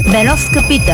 Беновска пита.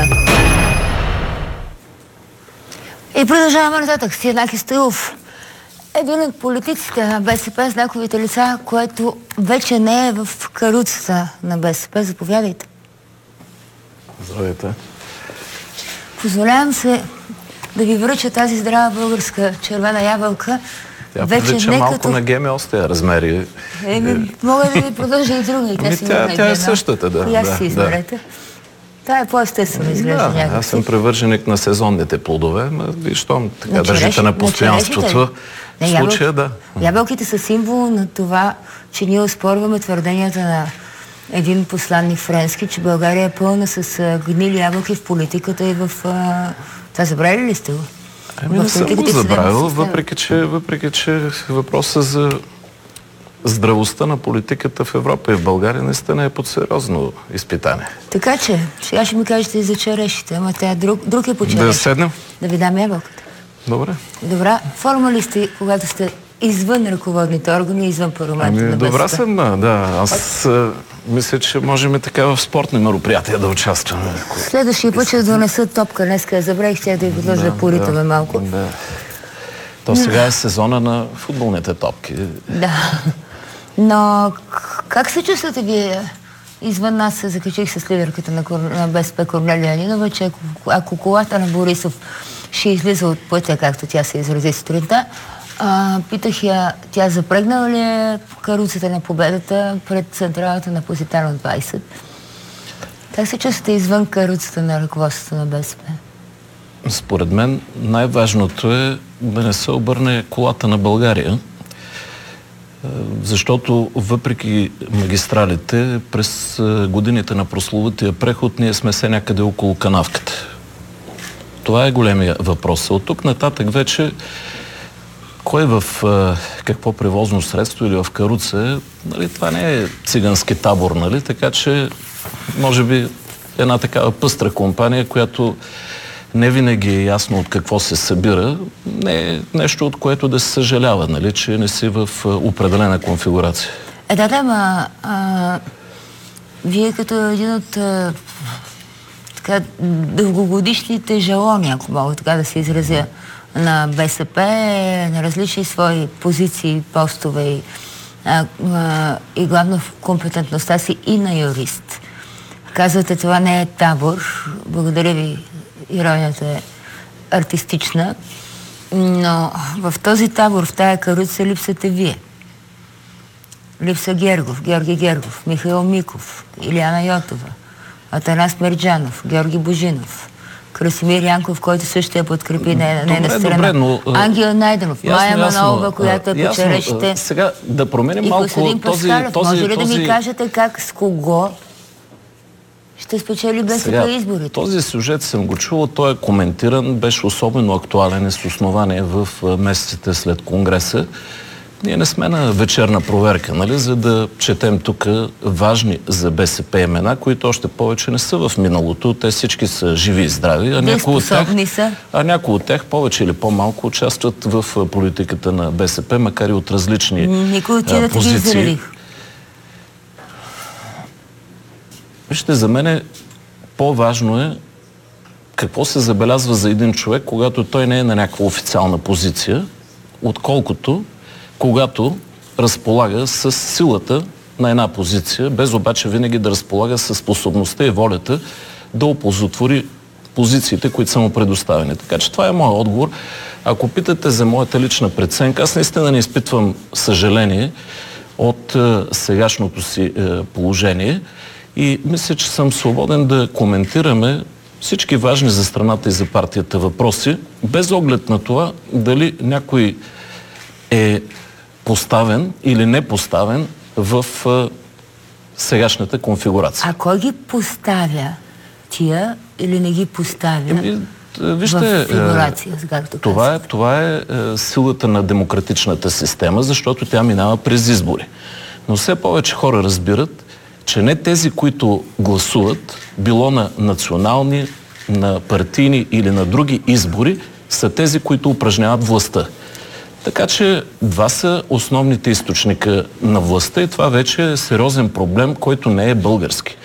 И продължаваме нататък с Янаки Стоилов. Един от политиците на БСП, знаковите лица, което вече не е в каруцата на БСП. Заповядайте. Здравейте. Позволявам се да ви връча тази здрава българска червена ябълка. Тя прилича малко на ГМО с тези размери. Мога да ви продължа и друга. Тя е същата, да. И аз си изберете. Тя е по-естествено изглежда някакси. Аз съм привърженик на сезонните плодове, и щом така държите на постоянството. В случая, да. Ябълките са символ на това, че ние оспорваме твърденията на един посланник френски, че България е пълна с гнили ябълки в политиката и в... Това забравили ли сте го? Не съм го забравил, въпреки че въпросът за здравостта на политиката в Европа и в България наистина е под сериозно изпитание. Така че, сега ще ми кажете и за черешите, ама тя друг е по черешите. Да седнем? Да ви дам ябълката. Добре. Добра форма ли сте, когато сте извън ръководните органи, извън парламента на БСП? Добра съм, да. Аз мисля, че можем и така в спортни мероприятия да участваме. Следващия път ще донеса топка. Днеска забравих, ще да ви предложа да поритаме малко. Да. То сега е сезона на футболните топки. Да. Но как се чувствате вие? Извън нас се закачих с лидерката на БСП Корнелия Нинова, че ако колата на Борисов ще излиза от пътя, както тя се изрази сутринта, питах я, тя запрегнала ли е каруцата на победата пред централата на Позитано 20? Как се чувствате извън каруцата на ръководството на БСП? Според мен най-важното е да не се обърне колата на България, защото въпреки магистралите през годините на прословутия преход ние сме се някъде около канавката. Това е големия въпрос. От тук нататък вече кой в какво превозно средство или в каруца, нали, това не е цигански табор, нали, така че може би една такава пъстра компания, която не винаги е ясно от какво се събира, не е нещо, от което да се съжалява, нали, че не си в определена конфигурация. Вие като един от дългогодишните жалони, ако мога така да се изразя, на БСП, на различни свои позиции, постове и главно в компетентността си и на юрист. Казвате, това не е табор. Благодаря ви. Иронията е артистична, но в този табор, в тая каруца липсате вие. Липса Георги Гергов, Михаил Миков, Илияна Йотова, Атанас Мерджанов, Георги Божинов, Красимир Янков, който също я подкрепи нейна страна. Но, Ангел Найденов, Майя Манолова, която е по черешите. Сега да променим малко този... Може ли да ми кажете как, с кого ще спечели БСП изборите? Този сюжет съм го чувал, той е коментиран, беше особено актуален с основание в месеците след Конгреса. Ние не сме на вечерна проверка, нали, за да четем тук важни за БСП имена, които още повече не са в миналото. Те всички са живи и здрави, а някои от тях повече или по-малко участват в политиката на БСП, макар и от различни позиции. Вижте, за мен по-важно е какво се забелязва за един човек, когато той не е на някаква официална позиция, отколкото когато разполага с силата на една позиция, без обаче винаги да разполага с способността и волята да оползотвори позициите, които са му предоставени. Така че това е моят отговор. Ако питате за моята лична преценка, аз наистина не изпитвам съжаление от сегашното си положение и мисля, че съм свободен да коментираме всички важни за страната и за партията въпроси, без оглед на това дали някой е поставен или не поставен в сегашната конфигурация. А кой ги поставя? Тия или не ги поставя вижте, в фигурация, както това е силата на демократичната система, защото тя минава през избори. Но все повече хора разбират, че не тези, които гласуват, било на национални, на партийни или на други избори, са тези, които упражняват властта. Така че два са основните източника на властта и това вече е сериозен проблем, който не е български.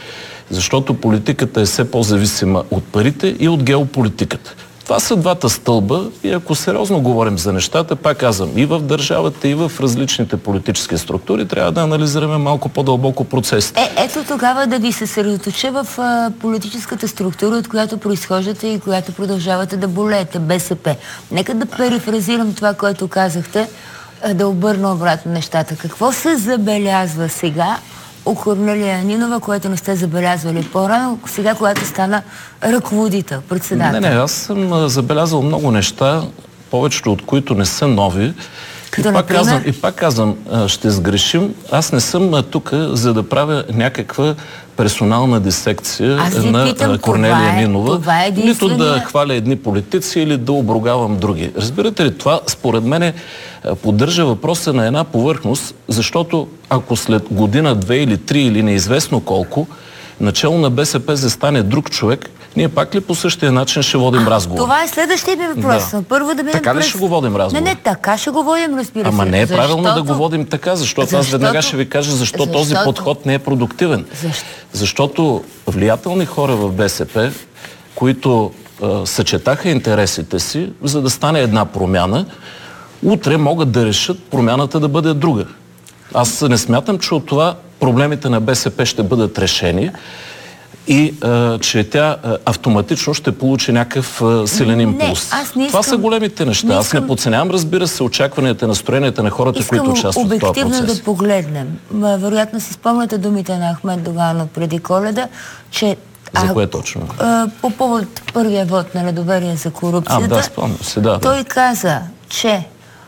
Защото политиката е все по-зависима от парите и от геополитиката. Това са двата стълба и ако сериозно говорим за нещата, пак казвам, и в държавата, и в различните политически структури, трябва да анализираме малко по-дълбоко процесите. Ето тогава да ви се съсредоточа в политическата структура, от която произхождате и която продължавате да болеете, БСП. Нека да перифразирам това, което казахте, да обърна обратно нещата. Какво се забелязва сега у Корнелия Нинова, което не сте забелязвали по-рано, сега, когато стана ръководител, председател? Не, аз съм забелязал много неща, повечето от които не са нови. И пак казвам, ще сгрешим. Аз не съм тук, за да правя някаква персонална дисекция на Корнелия Нинова. Нито да хваля едни политици или да обругавам други. Разбирате ли, това според мен поддържа въпроса на една повърхност, защото ако след година, 2 или 3 или неизвестно колко, начало на БСП застане друг човек, ние пак ли по същия начин ще водим разговор? Това е следващия ми въпрос. Да. Първо да така ли ще го водим разговор? Не, така ще го водим, разбира се. Ама не е правилно да го водим така, защото аз веднага ще ви кажа защо този подход не е продуктивен. Защото влиятелни хора в БСП, които съчетаха интересите си, за да стане една промяна, утре могат да решат промяната да бъде друга. Аз не смятам, че от това проблемите на БСП ще бъдат решени и че тя автоматично ще получи някакъв силен импулс. Това са големите неща. Аз не подценявам, разбира се, очакванията, настроенията на хората, които участват в този процес. Искам обективно да погледнем. Вероятно си спомняте думите на Ахмед Доганов преди Коледа, че за кое точно? По повод първия вод на недоверие за корупцията. Да, спомням се, да. Той каза, че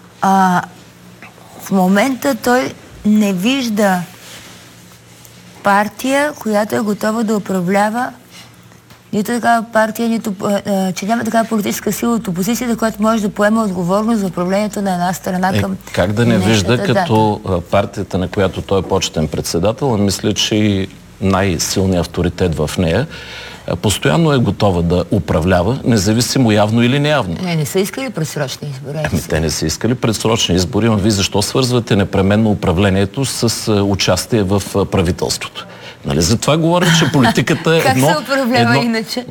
в момента той не вижда партия, която е готова да управлява нито такава партия, нито че няма такава политическа сила от опозицията, която може да поема отговорност за управлението на една страна към как да не вижда, като партията, на която той е почетен председател, мисля, че и най-силният авторитет в нея, постоянно е готова да управлява, независимо явно или неявно. Не са искали предсрочни избори. Те не са искали предсрочни избори, но вие защо свързвате непременно управлението с участие в правителството? Нали? Затова говорим, че политиката е едно... Как се управлява иначе?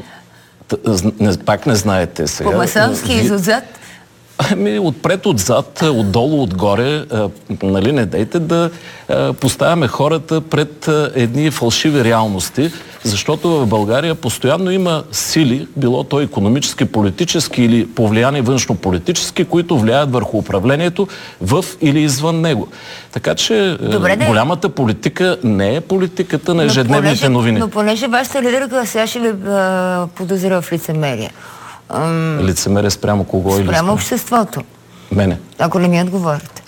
Пак не знаете сега. По-масонски изотзад? Отпред, отзад, отдолу, отгоре, нали, не дайте да поставяме хората пред едни фалшиви реалности, защото в България постоянно има сили, било то икономически, политически или повлияни външно-политически, които влияят върху управлението в или извън него. Така че голямата политика не е политиката на ежедневните новини. Но понеже вашата лидерка, сега ще ви подозира в лицемерие. Лицемерие спрямо кого или спрямо обществото. Мене. Ако не ми отговорите.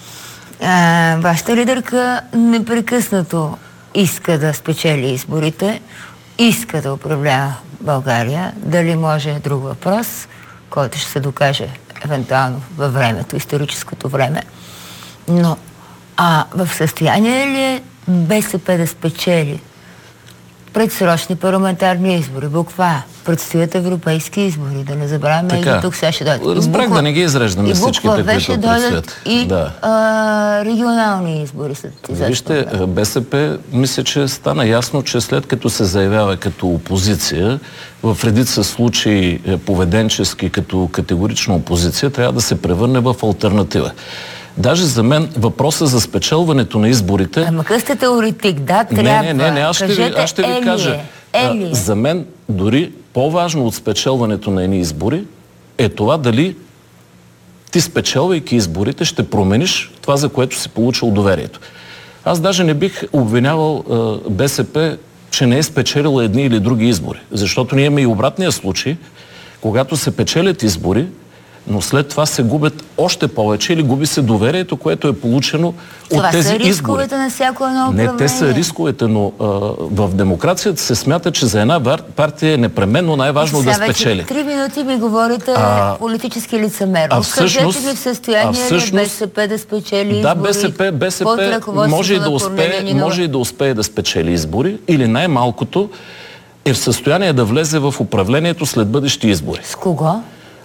Вашата лидерка непрекъснато иска да спечели изборите, иска да управлява България. Дали може е друг въпрос, който ще се докаже евентуално във времето, историческото време. Но в състояние ли е БСП да спечели предсрочни парламентарни избори? Буква А. Предстоят европейски избори. Да не забравяме и тук сега ще дойдат. Разбрах да не ги изреждаме всичките, които предстоят. И регионални избори след това. Вижте, БСП мисля, че стана ясно, че след като се заявява като опозиция, в редица случаи поведенчески като категорична опозиция, трябва да се превърне в алтернатива. Даже за мен въпроса за спечелването на изборите... Ама къде сте теоретик? Да, трябва. Не, аз ще ви кажа. За мен дори по-важно от спечелването на едни избори е това дали ти, спечелвайки изборите, ще промениш това, за което си получил доверието. Аз даже не бих обвинявал БСП, че не е спечелила едни или други избори. Защото ние имаме и обратния случай, когато се печелят избори, но след това се губят още повече или губи се доверието, което е получено от тези избори. Това са рисковете на всяко едно управление. Не, те са рисковете, но в демокрацията се смята, че за една партия е непременно най-важно да спечели. 3 минути ми говорите политически лицемер. Кажете ми в състояние ли БСП да спечели избори? Да, БСП може и да успее да спечели избори, или най-малкото е в състояние да влезе в управлението след бъдещи избори. С кого?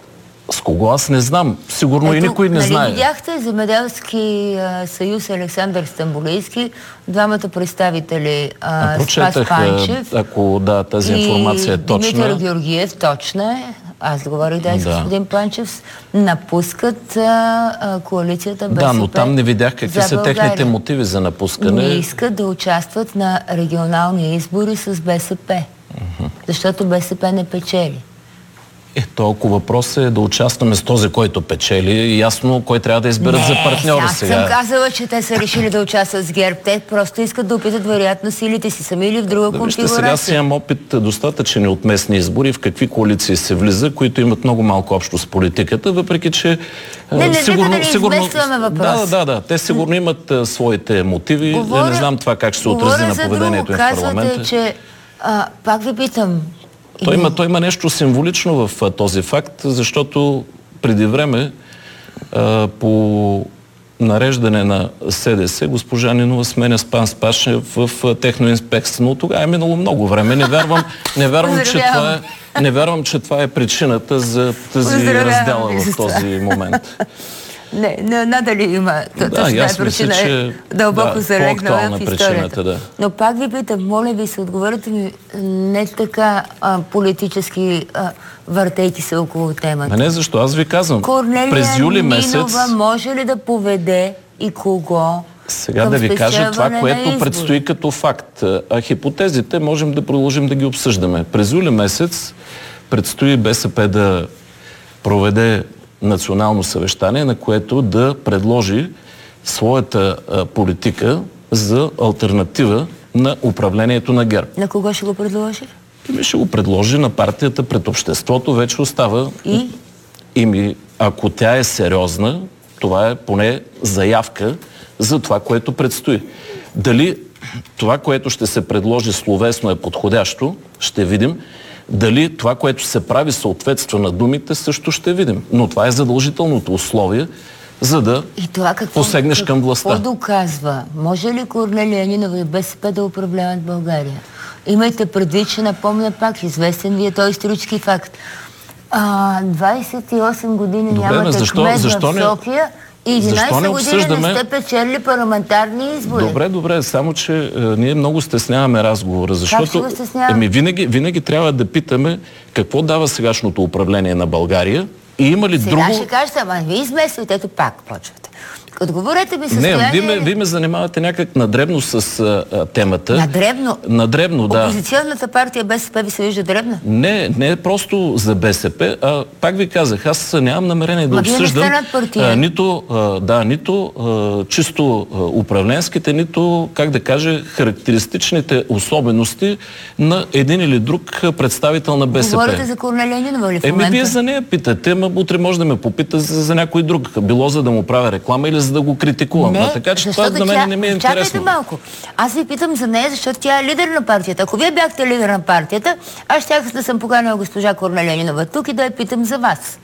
С кого аз не знам. Сигурно и никой не знае. Видяхте Земеделски съюз Александър Стамболийски, двамата представители Спас Панчев, ако тази информация е точна. Димитър Георгиев, точна е. Аз говорих с господин Панчев, напускат коалицията БСП. Да, но там не видях какви са техните мотиви за напускане. Не искат да участват на регионални избори с БСП. Защото БСП не печели. Толкова въпрос е да участваме с този, който печели. И ясно кой трябва да изберат за партньора сега. Аз съм казала, че те са решили да участват с ГЕРБ. Те просто искат да опитат вероятно силите си сами или в друга конфигурация. Сега си имам опит достатъчен от местни избори, в какви коалиции се влиза, които имат много малко общо с политиката, въпреки че сигурно въпрос. Да. Те сигурно имат своите мотиви. Не знам това как ще се отрази на поведението им в парламента. Казвате, че пак ви питам. Той има нещо символично в този факт, защото преди време по нареждане на СДС госпожа Нинова сменя Спас Панчев в техноинспекция. Но тогава е минало много време. Не вярвам, че това е причината за тази раздела в този момент. Не, надали има. Аз мисля, че дълбоко залегнала в историята. Да. Но пак ви питам, моля ви се, отговорете ми не така политически въртейки се около темата. Не, защо? Аз ви казвам. През юли месец... Нинова може ли да поведе и кого? Сега да ви кажа това, което предстои като факт. Хипотезите можем да продължим да ги обсъждаме. През юли месец предстои БСП да проведе национално съвещание, на което да предложи своята политика за алтернатива на управлението на ГЕРБ. На кого ще го предложи? Ще го предложи на партията пред обществото. Вече остава... Ако тя е сериозна, това е поне заявка за това, което предстои. Дали това, което ще се предложи словесно е подходящо, ще видим. Дали това, което се прави, съответства на думите, също ще видим. Но това е задължителното условие, за да посегнеш към властта. Какво доказва? Може ли Корнелия Нинова и БСП да управляват България? Имайте предвид, че напомня пак, известен ви е този исторически факт. 28 години нямате кмет в София и 11 години не сте печели парламентарни избори. Добре, само че ние много стесняваме разговора, защото винаги трябва да питаме какво дава сегашното управление на България и има ли друго... Сега ще кажете, ама вие измествате, ето пак почвате. Отговорете ми състояние... Не, вие ме занимавате някак надребно с темата. Надребно? Надребно, да. Опозиционната партия БСП ви се вижда дребна? Не е просто за БСП, а пак ви казах, аз нямам намерение да обсъждам нито чисто управленските, нито, как да кажа, характеристичните особености на един или друг представител на БСП. Говорите за Корнелия Нинова ли в момента? Вие за нея питате, ама утре може да ме попита за някой друг. Било за да му правя реклама или за да го критикувам. Така че това за мен не ми е интересно. Чакайте малко. Аз ви питам за нея, защото тя е лидер на партията. Ако вие бяхте лидер на партията, аз щях да съм поканила госпожа Корнелия Нинова тук и да я питам за вас.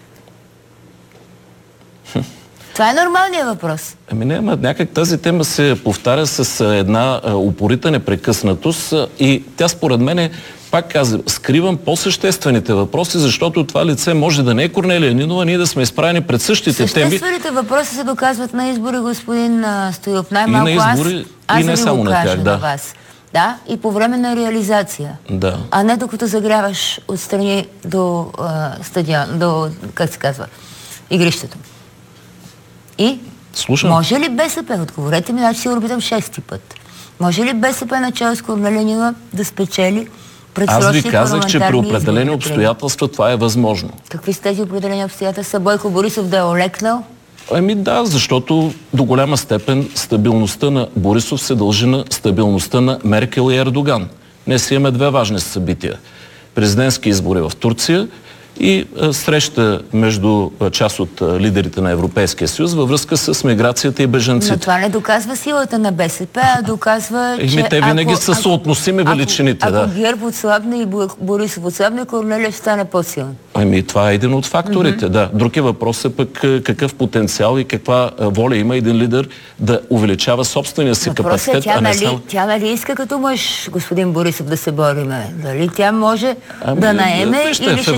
Това е нормалният въпрос. Някак тази тема се повтаря с една упорита непрекъснатост и тя според мен пак казвам, скривам по-съществените въпроси, защото това лице може да не е Корнелия Нинова, ние да сме изправени пред същите теми. Съществените въпроси се доказват на избори, господин Стоилов. Най-малко аз не само на тях, на вас. Да, и по време на реализация. Да. А не докато загряваш отстрани до стадион, до, как се казва, игрището. И? Слушам. Може ли БСП, отговорете ми, значи си го питам 6-ти път, може ли БСП начало с Корнелия Нинова да спечели Аз ви казах, че при определени обстоятелства това е възможно. Какви са тези определени обстоятелства? Бойко Борисов да е олекнал? Защото до голяма степен стабилността на Борисов се дължи на стабилността на Меркел и Ердоган. Днес имаме две важни събития. Президентски избори в Турция и среща между част от лидерите на Европейския съюз във връзка с миграцията и бежанците. Но това не доказва силата на БСП, а доказва, че те винаги са съотносими величините. Ако ГЕРБ отслабне и Борисов отслабне, Корнелия ще стане по-силен. Това е един от факторите, да. Друг е въпросът пък какъв потенциал и каква воля има един лидер да увеличава собствения си капацитет. Тя нали иска като мъж, господин Борисов, да се бориме? Дали тя може да наеме или ще чака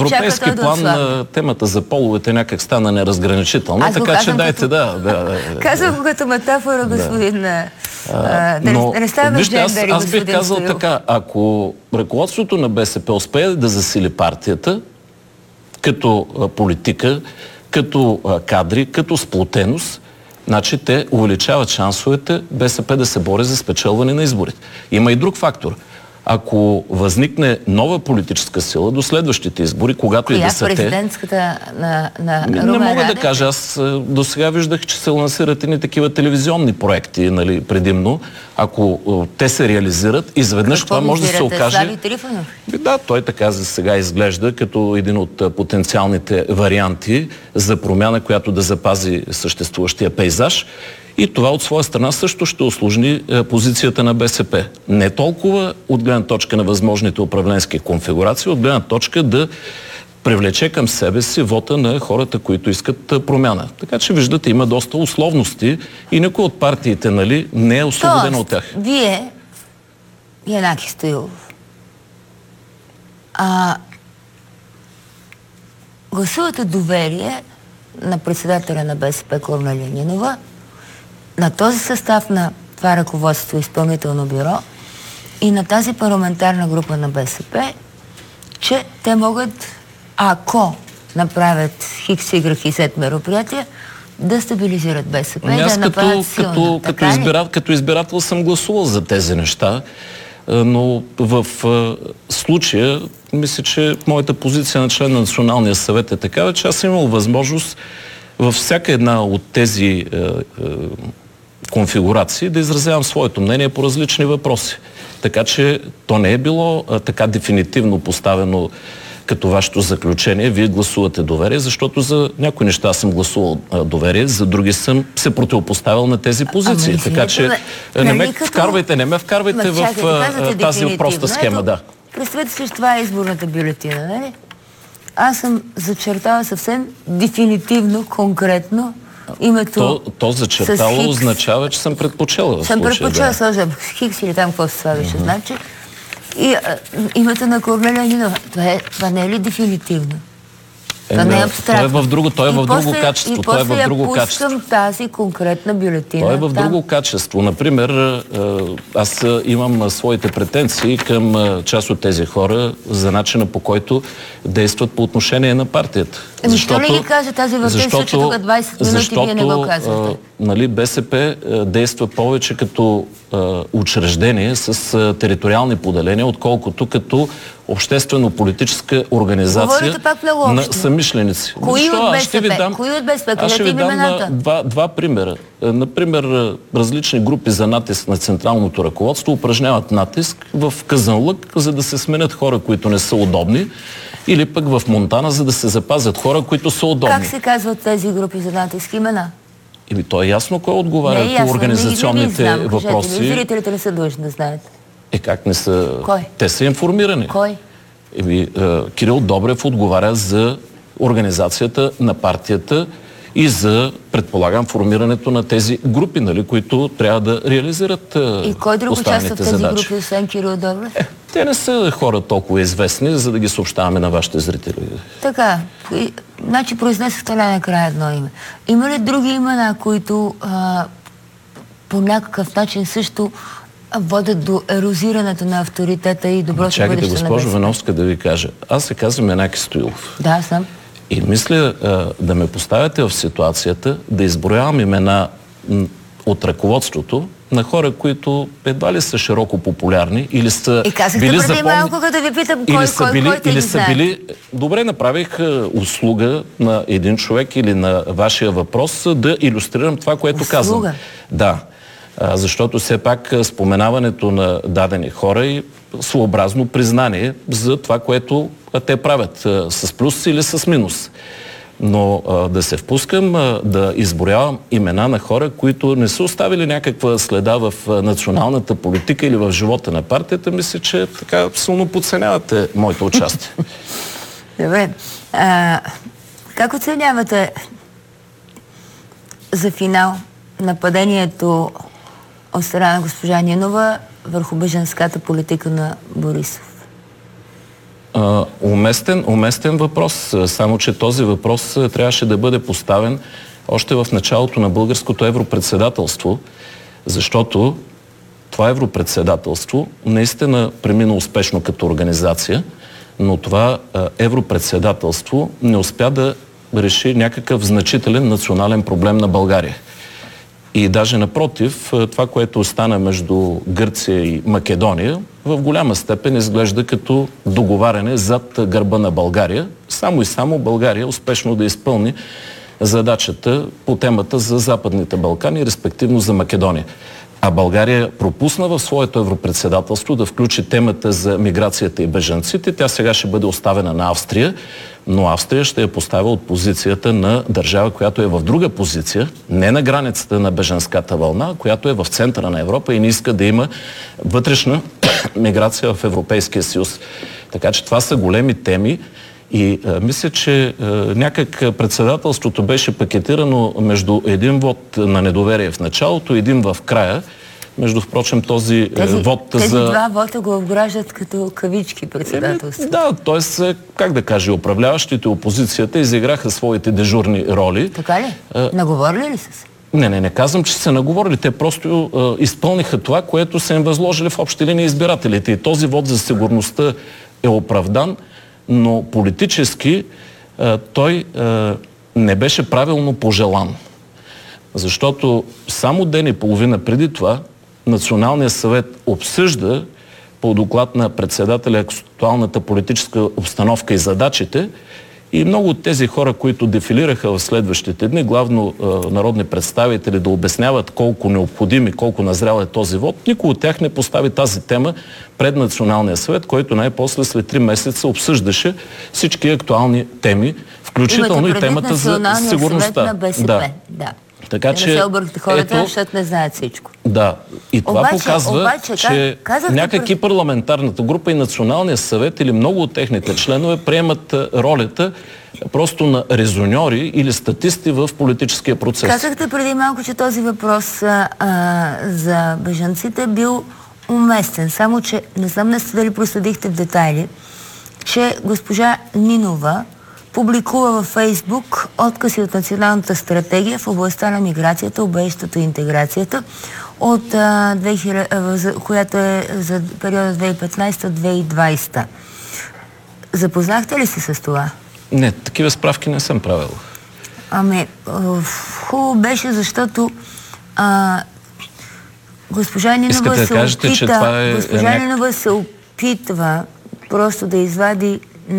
общи план темата за половете някак стана неразграничителна, така че дайте Казвам го като метафора, господин... Вижте, аз бих казал така, ако ръководството на БСП успее да засили партията като политика, като кадри, като сплотеност, значи те увеличават шансовете БСП да се бори за спечелване на изборите. Има и друг фактор. Ако възникне нова политическа сила до следващите избори, когато и да са те... президентската на Румен Не мога Радев? да кажа. Аз до сега виждах, че се лансират и такива телевизионни проекти, нали, предимно. Ако те се реализират, изведнъж това може да се окаже... Слави Трифонов? Да, той така за сега изглежда като един от потенциалните варианти за промяна, която да запази съществуващия пейзаж. И това от своя страна също ще усложни позицията на БСП. Не толкова от гледна точка на възможните управленски конфигурации, от гледна точка да привлече към себе си вота на хората, които искат промяна. Така че виждате, има доста условности и никой от партиите, нали, не е освободен от тях. Вие, Янаки Стоилов, гласувате доверие на председателя на БСП Корнелия Нинова, на този състав на това ръководство изпълнително бюро и на тази парламентарна група на БСП, че те могат, ако направят Хикс, Y и Z мероприятия, да стабилизират БСП и да направят силна. Като избирател съм гласувал за тези неща, но в случая мисля, че моята позиция на член на Националния съвет е такава, че аз съм имал възможност във всяка една от тези конфигурации да изразявам своето мнение по различни въпроси. Така че то не е било така дефинитивно поставено като вашето заключение. Вие гласувате доверие, защото за някои неща съм гласувал доверие, за други съм се противопоставил на тези позиции. Така че не ме вкарвайте в тази проста схема. Да. Представете си, че това е изборната бюлетина, нали? Аз съм зачертала съвсем дефинитивно, конкретно името. То зачертало означава, че съм предпочела в случая. Съм предпочела, сложам Хикс или там какво се слагаше, значи. И името на Корнелия Нинова. Това не е ли дефинитивно? Това не е абстрактно. Той е в друго качество. И после я пускам тази конкретна бюлетина. Той е в друго качество. Например, аз имам своите претенции към част от тези хора за начина, по който действат по отношение на партията. Защо не ги кажа тази въпрос, че тук 20 минути вие не го казвате? Нали, БСП действа повече като учреждение с териториални поделения, отколкото като обществено-политическа организация на съмишленици. Кои от БСП? Аз ще ви дам два примера. Например, различни групи за натиск на централното ръководство упражняват натиск в Казанлък, за да се сменят хора, които не са удобни, или пък в Монтана, за да се запазят хора, които са удобни. Как се казват тези групи за натиск имена? Или то е ясно кой отговаря по организационните въпроси. Зрителите не са длъжни да знаят. Как не са? Кой? Те са информирани. Кой? Кирил Добрев отговаря за организацията на партията и за, предполагам, формирането на тези групи, нали, които трябва да реализират останалите задачи. И кой друг участва в тези групи, освен Кирил Добрев? Те не са хора толкова известни, за да ги съобщаваме на вашите зрители. Така. Значи произнесохте най-накрая едно име. Има ли други имена, които по някакъв начин също водят до ерозирането на авторитета и доброто бъдеще на БСП? Чакайте, госпожо Веновска, да ви кажа. Аз се казвам Янаки Стоилов. Да, съм. И мисля да ме поставяте в ситуацията да изброявам имена от ръководството на хора, които едва ли са широко популярни или са били преди малко, като ви питам кой са били... Добре, направих услуга на един човек или на вашия въпрос да илюстрирам това, което казвам. Да. Защото все пак споменаването на дадени хора е своеобразно признание за това, което те правят с плюс или с минус. Но да се впускам, да изброявам имена на хора, които не са оставили някаква следа в националната политика или в живота на партията, мисля, че така силно подценявате моето участие. Добре. Как оценявате за финал нападението от страна на госпожа Нинова върху бежанската политика на Борисов? Уместен въпрос, само че този въпрос трябваше да бъде поставен още в началото на българското европредседателство, защото това европредседателство наистина премина успешно като организация, но това европредседателство не успя да реши някакъв значителен национален проблем на България. И даже напротив, това, което остана между Гърция и Македония, в голяма степен изглежда като договаряне зад гърба на България. Само и само България успешно да изпълни задачата по темата за Западните Балкани, респективно за Македония. А България пропусна в своето европредседателство да включи темата за миграцията и бежанците. Тя сега ще бъде оставена на Австрия, но Австрия ще я поставя от позицията на държава, която е в друга позиция, не на границата на бежанската вълна, която е в центъра на Европа и не иска да има вътрешна миграция в Европейския съюз. Така че това са големи теми. И мисля, че някак председателството беше пакетирано между един вод на недоверие в началото и един в края. Между впрочем, този вод за... Тези два вода го обграждат като кавички председателство. Да, т.е. как да кажа, управляващите опозицията изиграха своите дежурни роли. Така ли? Наговорили ли са се? Не казвам, че са наговорили. Те просто изпълниха това, което са им възложили в общи линии избирателите. И този вод за сигурността е оправдан, но политически той не беше правилно пожелан. Защото само ден и половина преди това Националният съвет обсъжда по доклад на председателя актуалната политическа обстановка и задачите и много от тези хора, които дефилираха в следващите дни, главно народни представители, да обясняват колко необходим и колко назрял е този вод, никой от тях не постави тази тема пред Националния съвет, който най-после след 3 месеца обсъждаше всички актуални теми, включително и темата за сигурността. На БСП. Да. Така че, не се объркате хората, защото не знаят всичко. Да. И това показва, че някак и парламентарната група и Националния съвет или много от техните членове приемат ролята просто на резоньори или статисти в политическия процес. Казахте преди малко, че този въпрос за бежанците бил уместен. Само, че не знам дали проследихте в детайли, че госпожа Нинова публикува във Фейсбук откази от Националната стратегия в областта на миграцията, убежището и интеграцията, която е за периода 2015-2020. Запознахте ли се с това? Не, такива справки не съм правил. Хубаво беше, защото госпожа Нинова Нинова се опитва просто да извади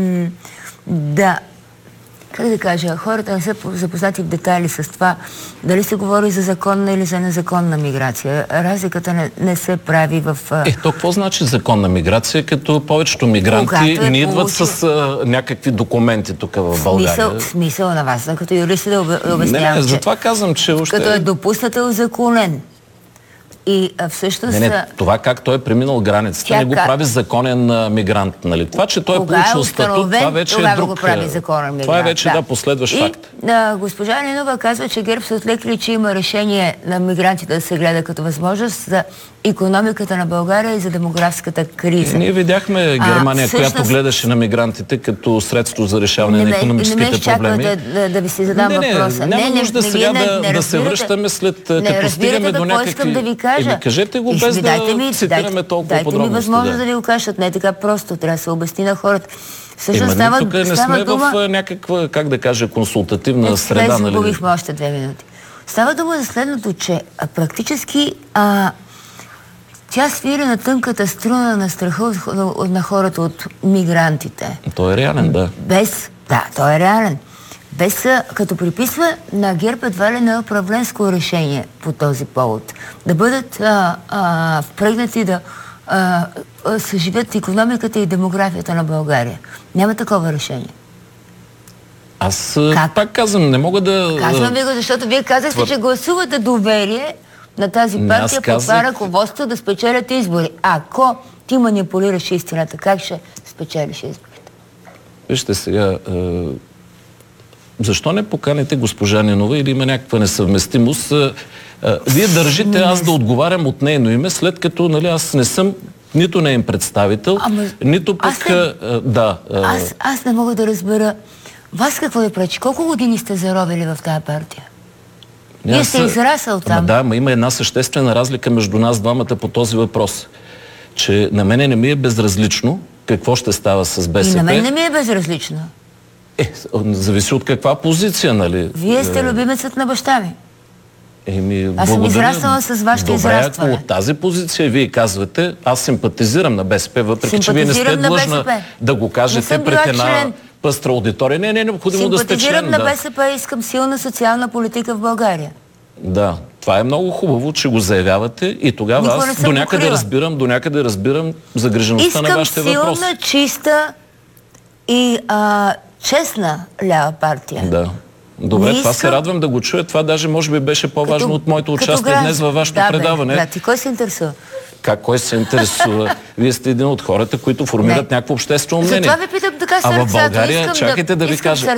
как да кажа, хората не са запознати в детайли с това, дали се говори за законна или за незаконна миграция. Разликата не се прави в... То какво значи законна миграция, като повечето мигранти не идват с някакви документи тук в България? Смисъл на вас, като юристи да обяснявам, затова казвам, че още... Като е допуснател законен. И всъщност... това как той е преминал границата, не го прави законен мигрант. Нали? Това, че той е получил статут, това вече е друг... Това е вече последващ факт. Госпожа Нинова казва, че ГЕРБ са отлекли, че има решение на мигрантите да се гледа като възможност за икономиката на България и за демографската криза. Ние видяхме Германия, която гледаше на мигрантите като средство за решаване на икономическите проблеми. Да ви си задам въпроса. Няма нужда сега да се връщаме след като стигаме до някакви... Кажете го без да цитираме толкова подробности. Дайте ми възможност да ви го кажат. Не така просто. Трябва да се обясни на хората. Тук не сме в някаква, как да кажа, консултативна среда. Загубихме още 2 минути. Става дума за следното, че практически тя свири на тънката струна на страха на хората от мигрантите. Той е реален, да. Той е реален. Като приписва на ГЕРБ едва ли на управленско решение по този повод. Да бъдат впрегнати да съживят икономиката и демографията на България. Няма такова решение. Аз пак казвам, не мога да... Казвам ви го, защото вие казахте, че гласувате доверие на тази партия по това ръководство да спечелят избори. Ако ти манипулираш истината, как ще спечелиш изборите? Вижте сега... Защо не поканите госпожа Нинова или има някаква несъвместимост? Вие държите аз да отговарям от нейно име, след като аз не съм нито нейн представител, нито пък... Аз не мога да разбера. Вас какво да пречи? Колко години сте заробили в тази партия? Вие сте израсъл там. Да, но има една съществена разлика между нас двамата по този въпрос. Че на мене не ми е безразлично какво ще става с БСП. И на мен не ми е безразлично. Зависи от каква позиция, нали? Вие сте любимецът на баща ми. Аз съм благодаря. израснала с вашето израстване. Добре, ако от тази позиция вие казвате, аз симпатизирам на БСП, въпреки че вие не сте длъжна да го кажете пред една пъстра аудитория. Не е необходимо да сте член. Симпатизирам на БСП и искам силна социална политика в България. Да, това е много хубаво, че го заявявате и тогава аз до някъде разбирам загрижеността на вашите въпроси. Искам силна, чиста и честна лява партия. Да. Добре, това се радвам да го чуя. Това даже може би беше по-важно от моето участие днес във вашето предаване. Ти кой се интересува? Кой се интересува? Вие сте един от хората, които формират някакво обществено мнение. Затова ви питам така сърцето. В България, чакайте да ви кажа,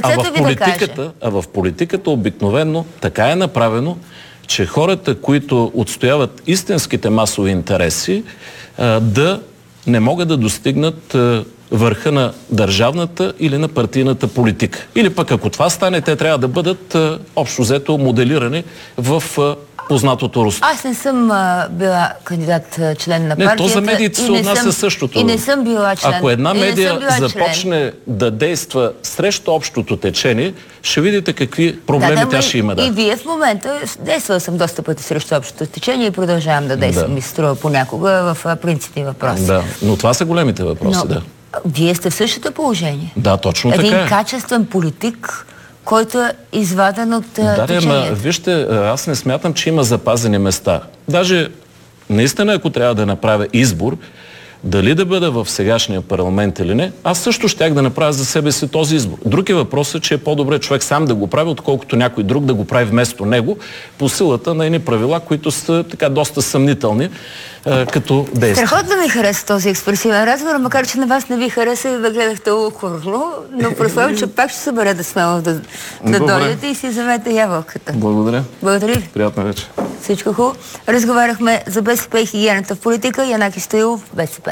в политиката обикновено така е направено, че хората, които отстояват истинските масови интереси, да не могат да достигнат върха на държавната или на партийната политика. Или пък ако това стане, те трябва да бъдат общо взето моделирани в познатото русло. Аз не съм била кандидат член на партията. Не, то за медиите се отнася същото. И не съм била член. Ако една медия започне да действа срещу общото течение, ще видите какви проблеми тя ще има. И вие в момента, действала съм доста пъти срещу общото течение и продължавам да действам, ми струва понякога в принципни въпроси. Да, но това са големите въпроси, Вие сте в същото положение. Да, точно така. Един качествен политик, който е изваден от течението. Вижте, аз не смятам, че има запазени места. Даже, наистина, ако трябва да направя избор, дали да бъда в сегашния парламент или не, аз също щях да направя за себе си този избор. Друг е въпросът, че е по-добре човек сам да го прави, отколкото някой друг да го прави вместо него, по силата на едни правила, които са така доста съмнителни като действия. Страхотно ми хареса този експресивен разговор, макар че на вас не ви хареса и да гледахте укорно, но предполагам, че пак ще се бъде да смело да дойдете и си вземете ябълката. Благодаря. Благодаря ви. Приятна вечер. Всичко хубаво. Разговаряхме за БСП и хигиената в политика. Янаки Стоилов, БСП.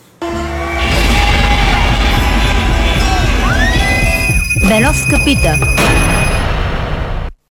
Беновска пита.